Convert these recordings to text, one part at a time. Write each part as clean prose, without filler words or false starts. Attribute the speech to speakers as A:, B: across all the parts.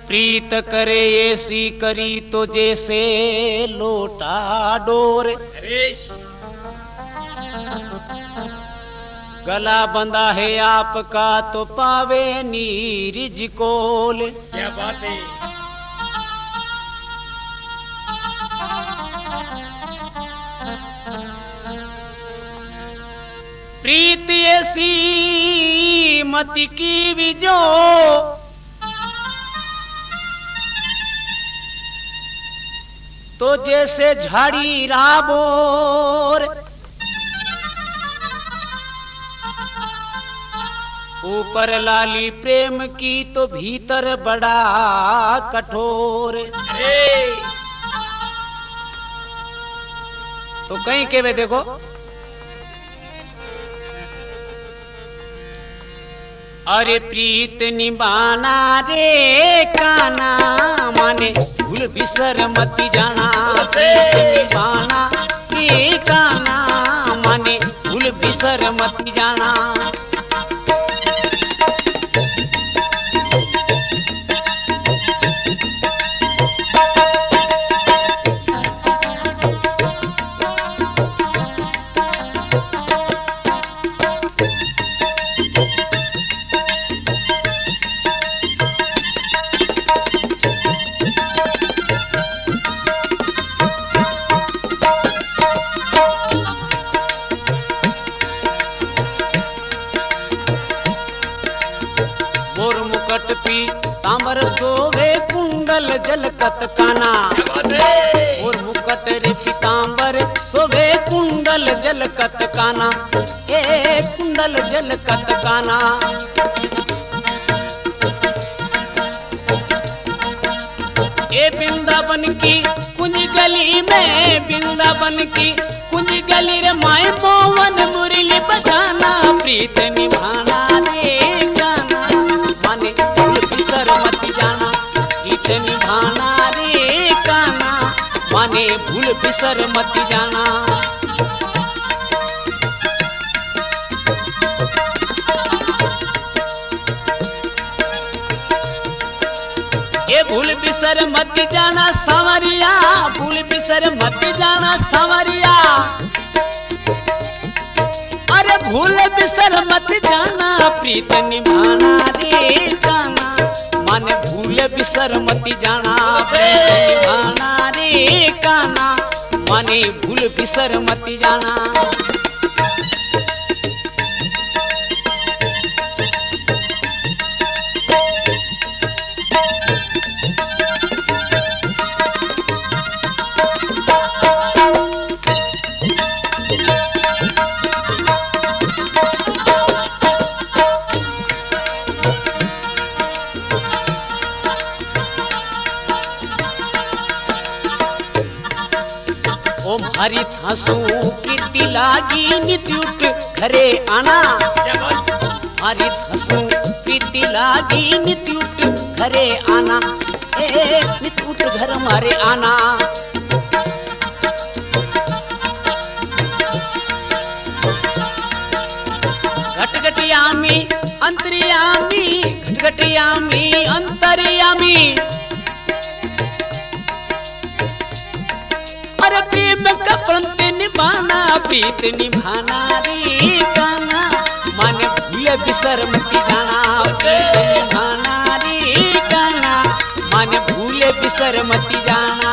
A: प्रीत करे ऐसी करी तो जैसे लोटा डोर, गला बंधा है आपका तो पावे नीरज कोल।
B: क्या बात है।
A: प्रीत ऐसी मति की भी जो तो जैसे झाड़ी राबोर, ऊपर लाली प्रेम की तो भीतर बड़ा कठोर। तो कहीं के वे देखो, अरे प्रीत निभाना रे काना माने भूल बिसर मत जाना। प्रीत निभाना रे काना माने भूल बिसर मत जाना। तांबर सोवे कुंडल जलकत काना, और मुकट रे पीतांबर सोवे कुंडल जलकत काना। ए कुंडल जलकत काना। ए वृंदावन की कुंज गली में, वृंदावन की कुंज गली रे माय मोहन मुरली बजाना। प्रीत निभाना रे गाना माने भूल बिसर मत जाना। प्रीत निभाना रे गाना माने भूल बिसर मत जाना। ये भूल बिसर मत जाना सांवरिया, भूल बिसर मत जाना सांवरिया। अरे भूल बिसर मत जाना। प्रीत निभाना रे गाना माने भूल बिसर मत जाना। प्रीत निभाना रे गाना माने भूल बिसर मत जाना। ओ हरी हंसू प्रीति लागी नित्य उठ घरे आना। हरी हंसू प्रीति लागी नित्य उठ घरे आना। ए नित्य उठ घर मारे आना। घटघटियामी अंतर्यामी, घटघटियामी अंतर्यामी। अरे प्रेम का पंत निभाना। प्रीत निभाना रे गाना माने भूल बिसर मत जाना। प्रीत निभाना रे गाना माने भूल बिसर मत जाना।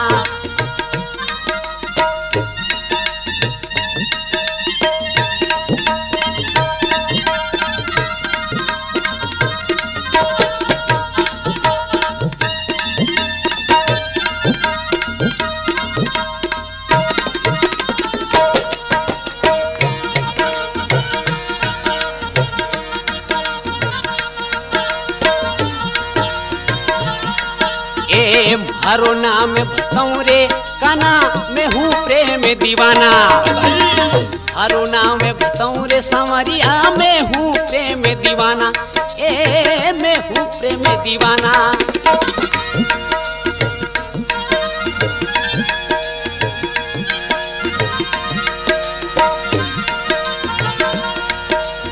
A: मारो नाम बताऊं रे काना मैं हूँ प्रेम दीवाना। मारो नाम बताऊं रे सांवरिया मैं हूँ प्रेम दीवाना। ए मैं हूँ प्रेम दीवाना।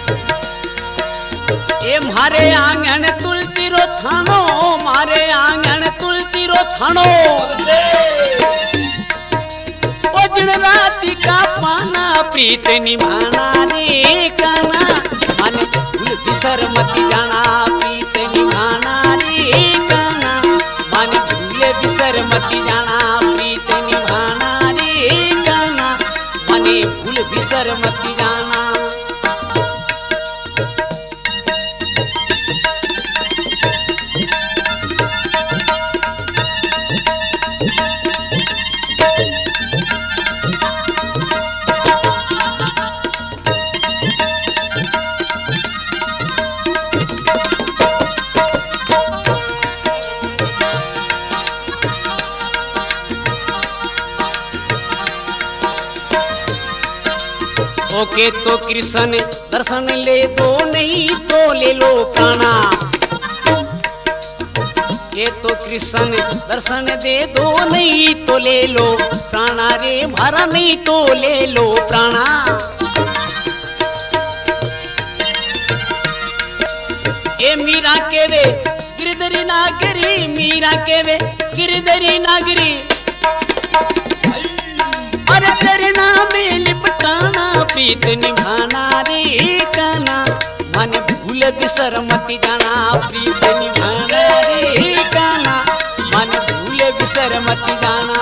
A: ए मारे आंगन तुलसी रो थानो, मारे आंगन खानो ओ दिन राती का पाना प्रीत निभाना रे काना मन भूल बिसर मत जाना प्रीत निभाना रे काना मन भूल बिसर मत जाना प्रीत निभाना रे काना मन भूल बिसर मत जाना। ओके तो कृष्ण दर्शन ले दो नहीं तो ले लो प्राणा ये तो कृष्ण दर्शन दे दो नहीं तो ले लो प्राणा रे भरा नहीं तो ले लो प्राणा। ये मीरा के वे गिरधरी नागरी मीरा के वे गिरधरी नागरी अरे तेरे नाम लिपटाना प्रीत निभाना रे काना मन भूल बिसर मत जाना प्रीत निभाना रे काना मन भूल बिसर मत जाना।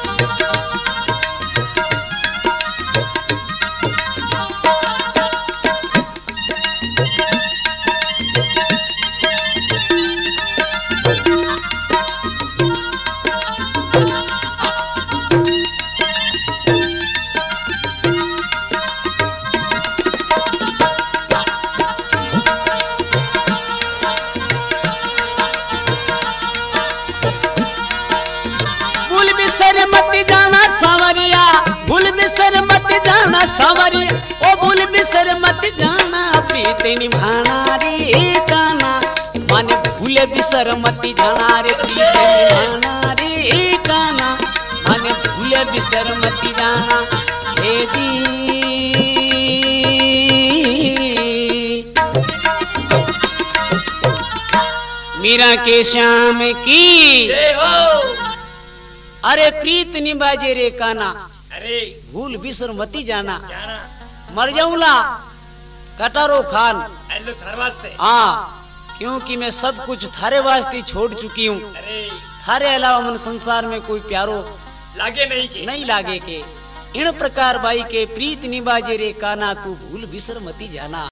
A: भूल बिसर मत जाना सावरिया ओ भूल बिसर मत जाना प्रीत निभाना रे काना मन भूल बिसर मत जाना रे प्रीत निभाना रे काना मन भूल बिसर मत जाना। हे दी मीरा के श्याम की जय हो। अरे प्रीत निभाजे रे काना अरे भूल बिसर मती जाना मर जाऊंला कटारो खान थारे वास्ते हाँ क्योंकि मैं सब कुछ थारे वास्ते छोड़ चुकी हूँ थारे अलावा मन संसार में कोई प्यारो लागे नहीं लागे के इन प्रकार बाई के प्रीत निभाजे रे काना तू भूल बिसर मती जाना।